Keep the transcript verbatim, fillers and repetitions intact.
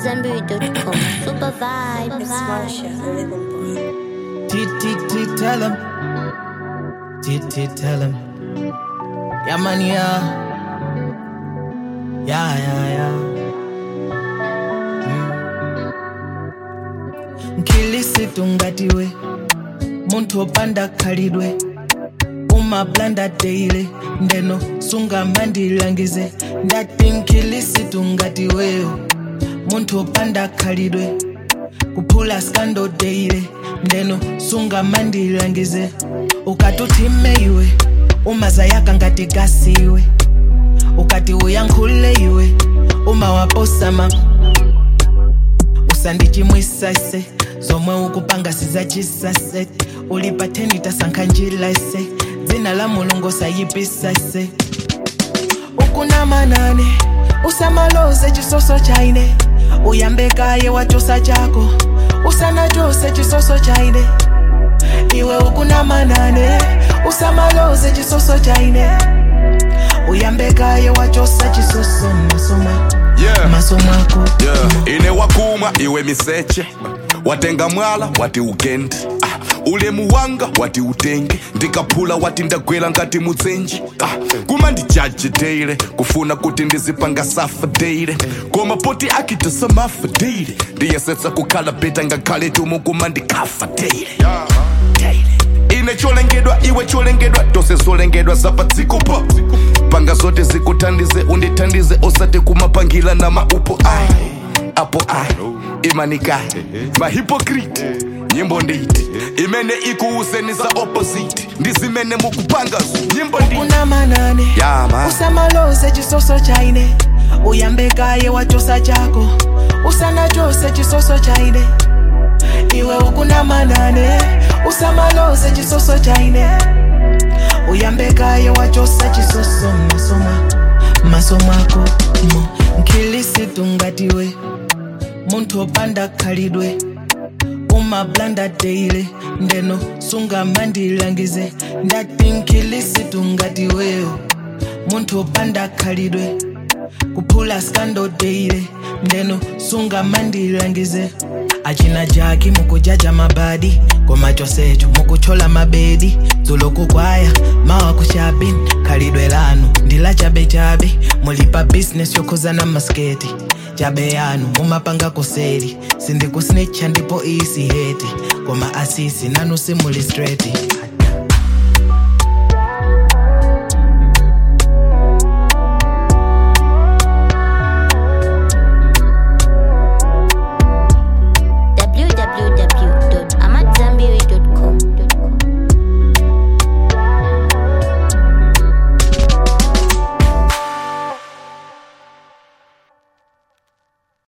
Zenberry dot com. Super vibes. Marsha, the rhythm boy. T-T-T tell him. T-T tell him. Yeah man, yeah. Yeah, yeah, yeah. Mm. Nkilisitu ngatiwe muntu opanda khalidwe umablanda daily ndeno sunga mandilangize ndati nkilisitu ngatiweyo muntu opanda khalidwe kuphula scandal daily ndeno sunga mandilangize ukatutime iwe umazayaka ngati gasiwe ukati uyankhule iwe umawaposama usandichimwisa ise zomwe ukupanga sizachisase ulipatheni tasankha njila ise dzina la mulungu sayipisa ise ukunamanane usamaloze chisoso chaine uyambekaye wachosa chako usanachose chisoso chaine iwe ukunamanane usamaloze chisoso chaine uyambekaye wachosa chisoso masoma yeah. masomako yeah. Ine wakuma iwe miseche watenga mwala wati ukendi ah. Ule muwanga wati utenge ndikaphula wati ndagwela ngati mutsenji ah. Kuma ndijaji daily kufuna kuti ndizipanga safa daily koma poti akitasa mafa daily ndiyesetsa kukhala beta ngakhale tumu kuma ndikafa daily daily ine cholengedwa iwe cholengedwa tose zolengedwa zapadzikopa panga zote zikuthandize undithandize osati kumapangila na maupo ai apo ai imanikaye mahypocrite nyimbo nditi imene ikuuseni za opposite ndizimene mukupanga nyimbo nditi ukunamanane yeah, usamaloze chisoso chaine uyambekaye wachosa chako usanachose chisoso chaine iwe ukunamanane usamaloze chisoso chaine uyambekaye wachosa chisoso masoma masomako mo nkilisitu ngatiwe muntu opanda khalidwe umablanda daily ndeno sunga mandilangize ndati nkilisitu ngatiweyo muntu opanda khalidwe kuphula scandal daily ndeno sunga mandilangize achina jaki mukujaja mabadi komachosecho mukuchola mabedi zuloku kwaya mawa kushabini khalidwe lanu ndila chabe chabe mulipa business yokhuzana masketi chabe yanu mumapanga kuseri sindikusnitcha ndipo isi heti koma asisi nanu simuli straight